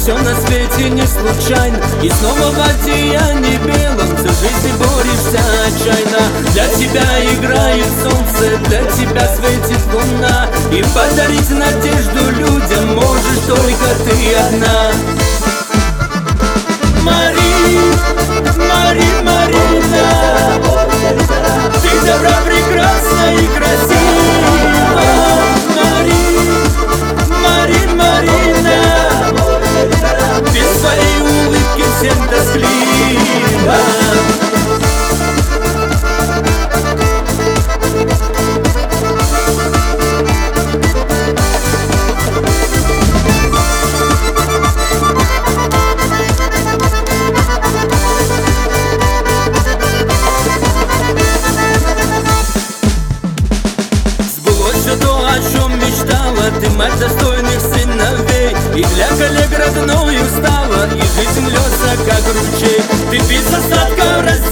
все на свете не случайно, и снова в одеянии белом всю жизнь борешься отчаянно. Для тебя играет солнце, для тебя светит луна, и подарить надежду людям можешь только ты одна. Марина, ты добра, прекрасна и красива. Марина, без своей улыбки всем тоскливо. То, о чем мечтала, ты мать достойных сыновей, и для коллег родной устала, и жизнь льется, как ручей. Ты без остатка